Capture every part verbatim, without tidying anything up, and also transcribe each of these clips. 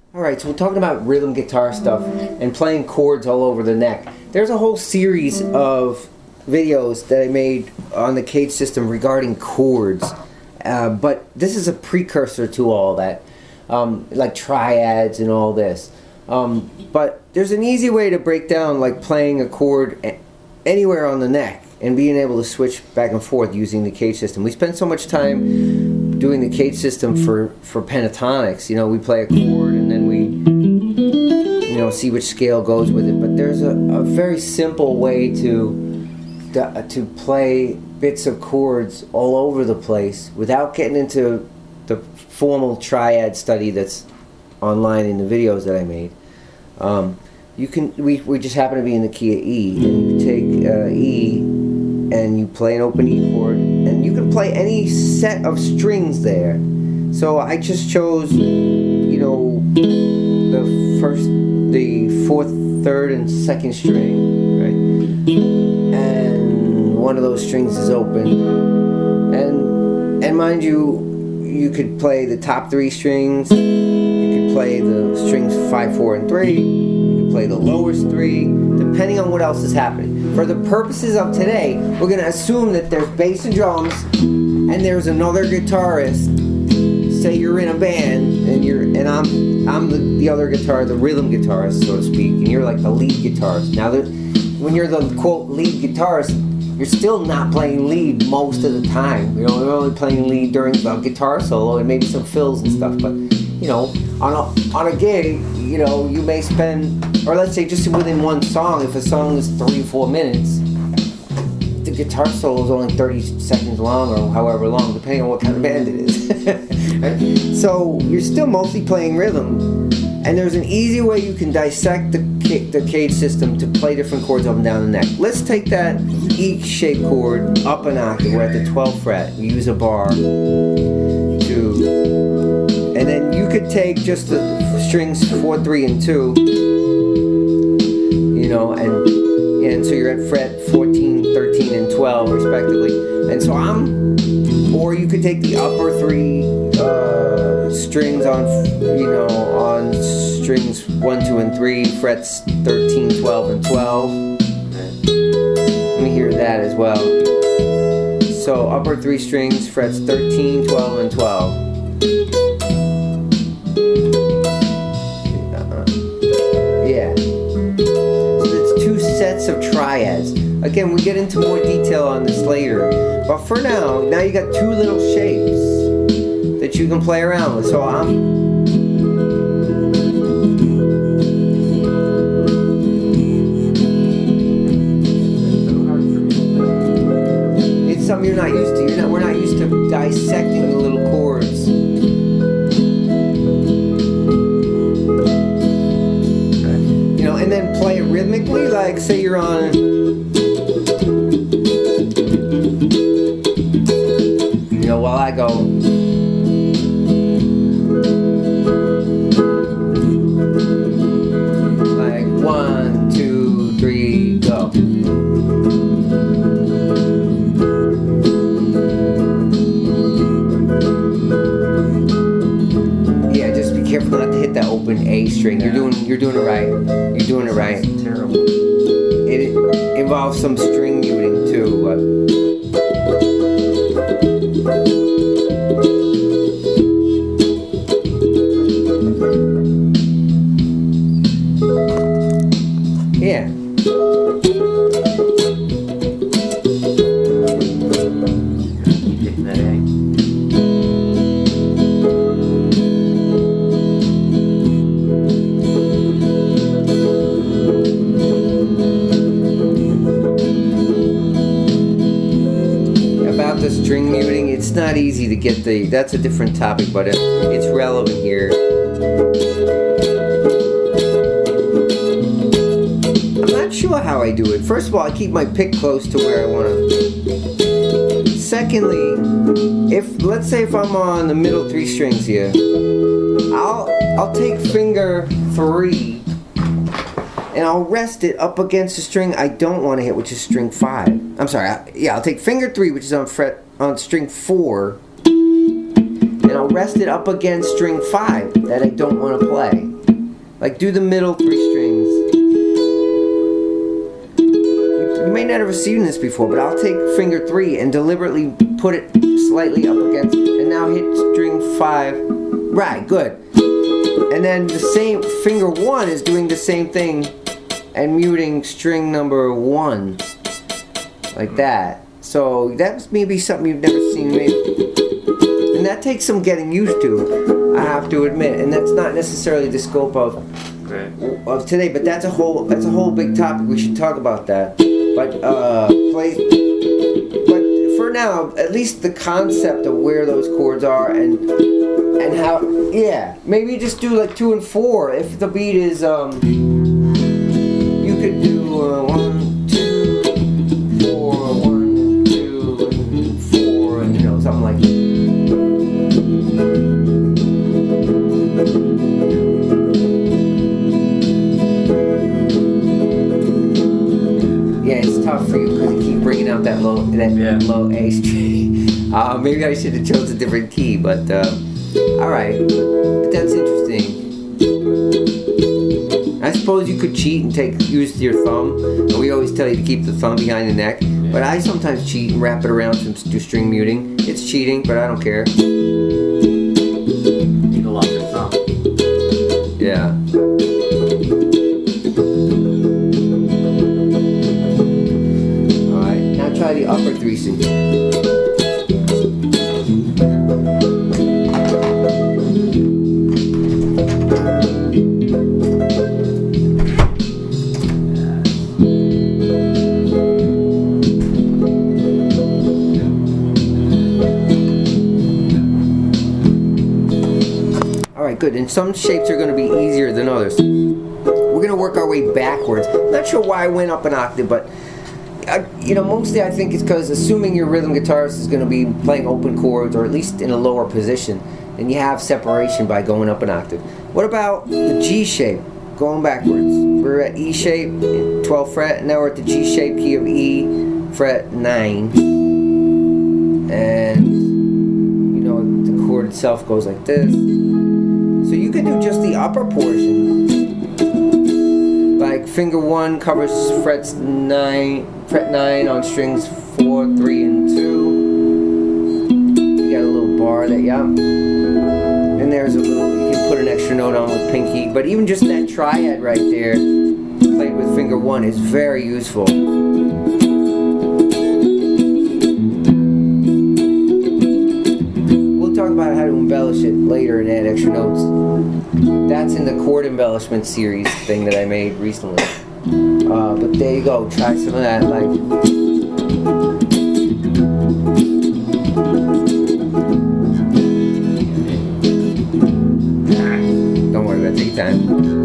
Alright, so we're talking about rhythm guitar stuff and playing chords all over the neck. There's a whole series of videos that I made on the Cage system regarding chords, uh, but this is a precursor to all that, um, like triads and all this. Um, but there's an easy way to break down like playing a chord anywhere on the neck and being able to switch back and forth using the Cage system. We spend so much time doing the Cage system for, for pentatonics. You know, we play a chord and then we, you know, see which scale goes with it. But there's a, a very simple way to, to to play bits of chords all over the place without getting into the formal triad study that's online in the videos that I made. Um, you can we we just happen to be in the key of E, and you take uh, E and you play an open E chord, and you can play any set of strings there. So I just chose, you know, the first, the fourth, third, and second string, right? And one of those strings is open, and and mind you, you could play the top three strings. You could play the strings five, four, and three. You could play the lowest three, depending on what else is happening. For the purposes of today, we're going to assume that there's bass and drums, and there's another guitarist. Say you're in a band, and you're and I'm I'm the, the other guitar, the rhythm guitarist, so to speak, and you're like the lead guitarist. Now, that when you're the quote lead guitarist, you're still not playing lead most of the time. You know, you're only playing lead during the guitar solo and maybe some fills and stuff. But you know, on a on a gig, you know, you may spend, or let's say just within one song, if a song is three, four minutes, the guitar solo is only thirty seconds long or however long, depending on what kind of band it is. Right? So you're still mostly playing rhythm, and there's an easy way you can dissect the the Cage system to play different chords up and down the neck. Let's take that E shape chord up an octave. We're at the twelfth fret. We use a bar to, and then you could take just the strings four, three, and two. You know, and and so you're at fret fourteen, thirteen, and twelve respectively. And so I'm, or you could take the upper three uh, strings on, you know, on strings one, two, and three, frets thirteen, twelve, and twelve. Let me hear that as well. So upper three strings, frets thirteen, twelve, and twelve. Uh-huh. Yeah. So it's two sets of triads. Again, we get into more detail on this later. But for now, now you got two little shapes that you can play around with. So I'm it's something you're not used to. You're not we're not used to dissecting the little chords. You know, and then play it rhythmically, like say you're on, you know, while I go, like one, two, three, go. Yeah, just be careful not to hit that open A string. You're doing, you're doing it right. You're doing it right. It's terrible. It involves some string muting too. But yeah. Hitting that A. About the string muting, it's not easy to get the, that's a different topic, but it, it's relevant here. I'm not sure how I do it. First of all, I keep my pick close to where I want to. Secondly, if, let's say if I'm on the middle three strings here, I'll, I'll take finger three and I'll rest it up against the string I don't want to hit, which is string five. I'm sorry, I, yeah, I'll take finger three, which is on fret on string four, and and I'll rest it up against string five that I don't want to play. Like do the middle three strings. You, you may not have seen this before, but I'll take finger three and deliberately put it slightly up against, and now hit string five. Right, good. And then the same, finger one is doing the same thing and muting string number one. Like that. So that's maybe something you've never seen me. And that takes some getting used to, I have to admit. And that's not necessarily the scope of Right. of today, but that's a whole that's a whole big topic. We should talk about that. But uh play but for now, at least the concept of where those chords are and and how, yeah, maybe just do like two and four. If the beat is um you could do uh, one, two, four, one, two, and four, and you know, something like that. Yeah, it's tough for you because you keep bringing out that low, that Yeah. low A string. Uh, maybe I should have chose a different key, but uh, all right. But that's interesting. I suppose you could cheat and take use your thumb. And we always tell you to keep the thumb behind the neck. But I sometimes cheat and wrap it around to do string muting. It's cheating, but I don't care. You go off your thumb. Yeah. Alright, now try the upper three strings. Good, and some shapes are going to be easier than others. We're going to work our way backwards. Not sure why I went up an octave, but I, you know, mostly I think it's because assuming your rhythm guitarist is going to be playing open chords, or at least in a lower position, then you have separation by going up an octave. What about the G shape, going backwards? We're at E shape, twelfth fret, and now we're at the G shape key of E, fret nine, and you know the chord itself goes like this. So you can do just the upper portion. Like finger one covers frets nine, fret nine on strings four, three, and two. You got a little bar that, yeah. And there's a little, you can put an extra note on with pinky. But even just that triad right there, played with finger one, is very useful. Talk about how to embellish it later and add extra notes. That's in the chord embellishment series thing that I made recently. Uh, but there you go. Try some of that. Like, don't worry about it. Take your time.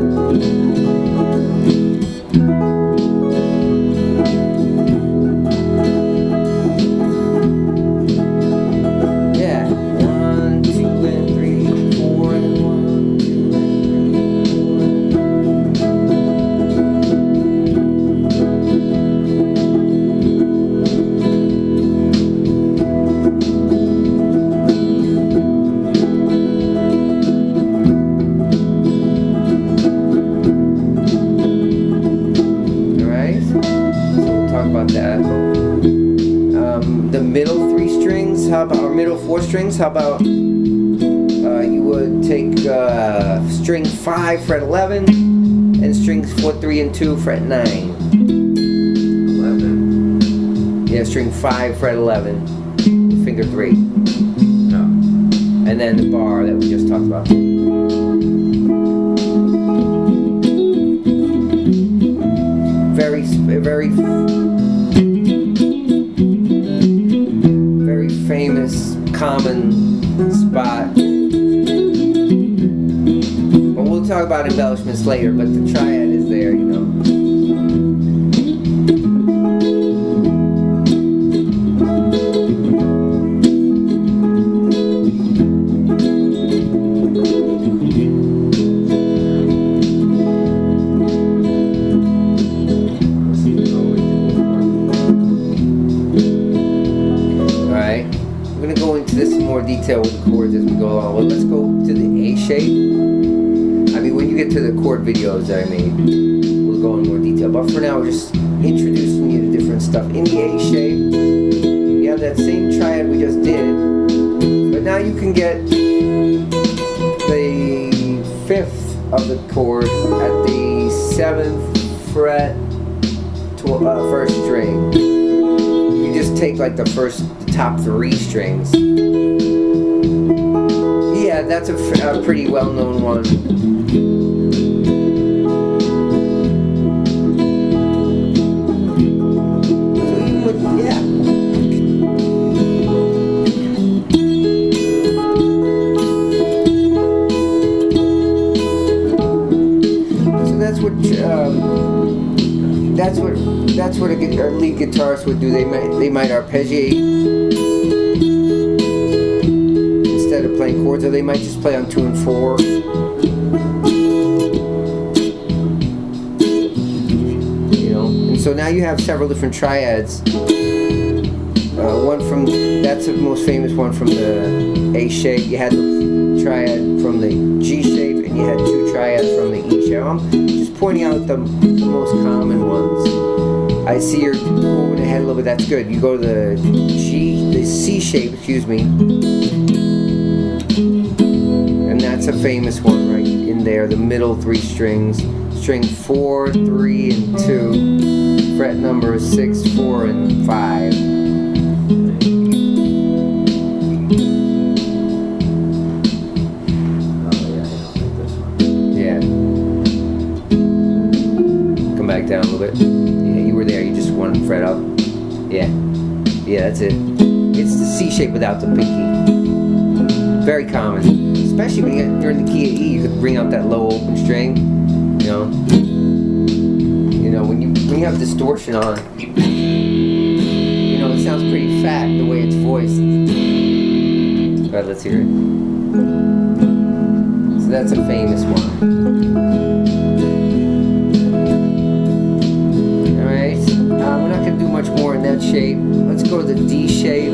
How about our middle four strings? How about uh, you would take uh, string five, fret eleven, and strings four, three, and two, fret nine. Eleven. Yeah, string five, fret eleven, finger three. No. And then the bar that we just talked about. Very, very. Famous, common spot. Well, we'll talk about embellishments later, but the triad is there, you know. Detail with the chords chords as we go along. Well, let's go to the A shape. I mean, when you get to the chord videos that I made, we'll go in more detail. But for now, we're just introducing you to different stuff. In the A shape, you have that same triad we just did, but now you can get the fifth of the chord at the seventh fret to uh, first string. You just take like the first, the top three strings. Yeah, that's a, a pretty well-known one. So you would, yeah. So that's what um, that's what that's what a, a lead guitarist would do. They might they might arpeggiate instead of playing chords, or they might just play on two and four. You know, and so now you have several different triads. Uh, one from that's the most famous one from the A shape. You had the triad from the G shape, and you had two triads from the E shape. I'm just pointing out the, the most common ones. I see you're moving ahead a little bit. That's good. You go to the G, the C shape, excuse me, and that's a famous one right in there. The middle three strings, string four, three, and two. Fret number six, four, and five. Back down a little bit. Yeah, you were there. You just one fret up. Yeah, yeah, that's it. It's the C shape without the pinky. Very common, especially when you're in the key of E. You could bring out that low open string. You know, you know when you when you have distortion on. You know, it sounds pretty fat the way it's voiced. All right, let's hear it. So that's a famous one. Much more in that shape. Let's go to the D shape.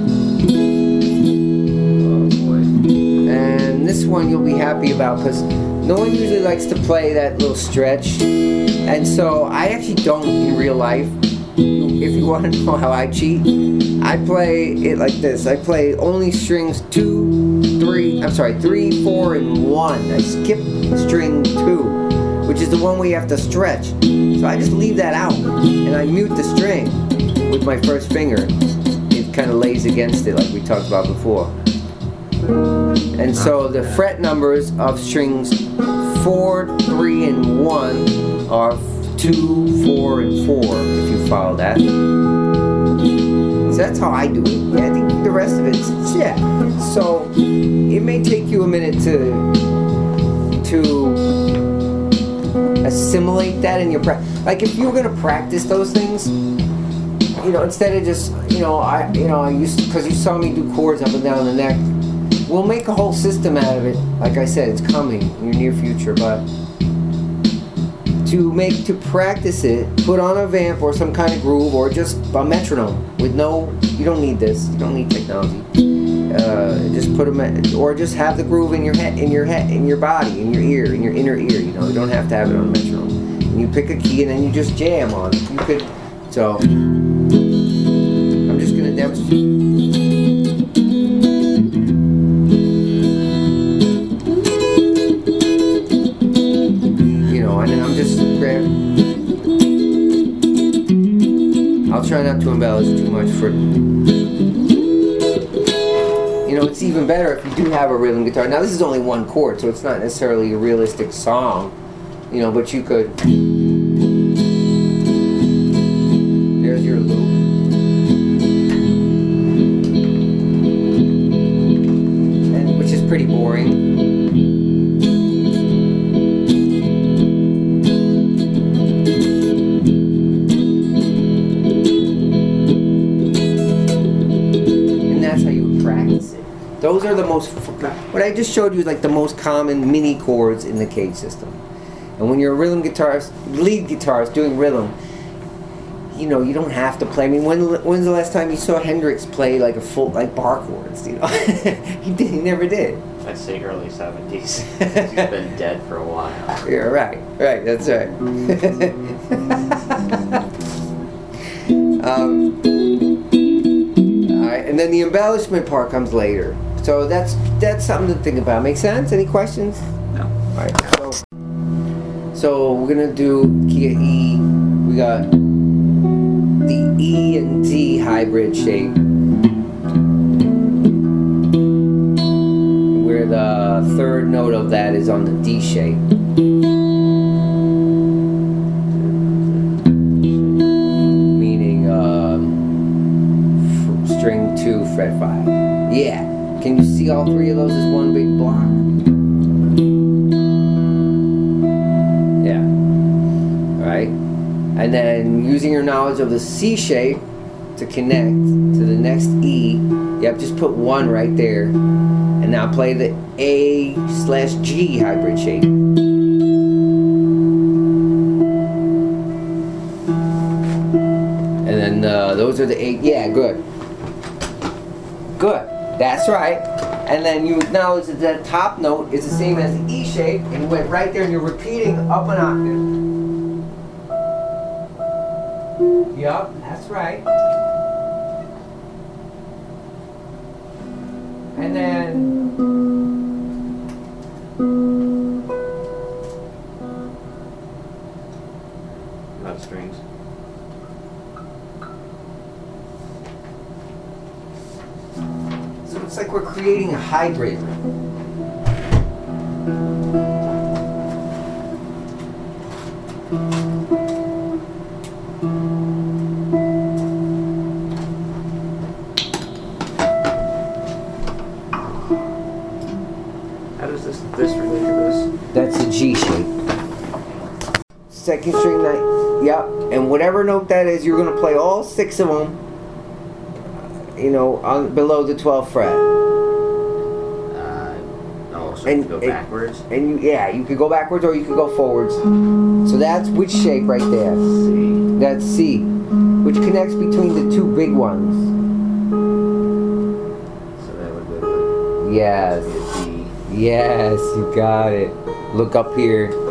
Oh boy. And this one you'll be happy about because no one usually likes to play that little stretch. And so I actually don't in real life. If you want to know how I cheat, I play it like this. I play only strings two, three, I'm sorry, three, four, and one. I skip string two, which is the one where you have to stretch. So I just leave that out, and I mute the string with my first finger. It kind of lays against it like we talked about before. And so the fret numbers of strings four, three, and one are two, four, and four, if you follow that. So that's how I do it. Yeah, I think the rest of it's, yeah. So it may take you a minute to, to assimilate that in your practice. Like if you were gonna practice those things, you know, instead of just, you know, I, you know, I used because you saw me do chords up and down the neck. We'll make a whole system out of it. Like I said, it's coming in your near future. But to make to practice it, put on a vamp or some kind of groove or just a metronome with no. You don't need this. You don't need technology. Uh, just put them, or just have the groove in your head, in your head, in your body, in your ear, in your inner ear. You know, you don't have to have it on a metronome. And you pick a key and then you just jam on it. You could. So I'm just gonna demonstrate. You know, and then I'm just grab. I'll try not to embellish too much for. You know, it's even better if you do have a rhythm guitar. Now, this is only one chord, so it's not necessarily a realistic song, you know, but you could. There's your loop. And which is pretty boring. Those are the most, what I just showed you is like the most common mini chords in the Cage system. And when you're a rhythm guitarist, lead guitarist doing rhythm, you know, you don't have to play. I mean, when when's the last time you saw Hendrix play like a full like bar chords? You know, he did. He never did. I'd say early seventies. He's been dead for a while. Yeah, right, right. That's right. um, all right, and then the embellishment part comes later. So that's that's something to think about. Make sense? Any questions? No. All right. So, so we're gonna do key of E. We got the E and D hybrid shape, where the third note of that is on the D shape. Meaning um, f- string two, fret five. Yeah. Can you see all three of those as one big block? Yeah. Right? And then using your knowledge of the C shape to connect to the next E, yep, just put one right there. And now play the A slash G hybrid shape. And then uh, those are the eight. Yeah, good. Good. That's right. And then you acknowledge that that top note is the same as the E shape, and you went right there and you're repeating up an octave. Yup, that's right. And then Not strings. so it's like we're creating a hybrid. How does this this relate to this? That's a G shape. Second string ninth. Yep. And whatever note that is, you're going to play all six of them. You know, on below the twelfth fret. Uh, oh, so And- you go and- backwards. And you, yeah, you could go backwards or you could go forwards. So that's which shape right there? C. That's C, which connects between the two big ones. So that would go to Yes. be a D. Yes, you got it. Look up here.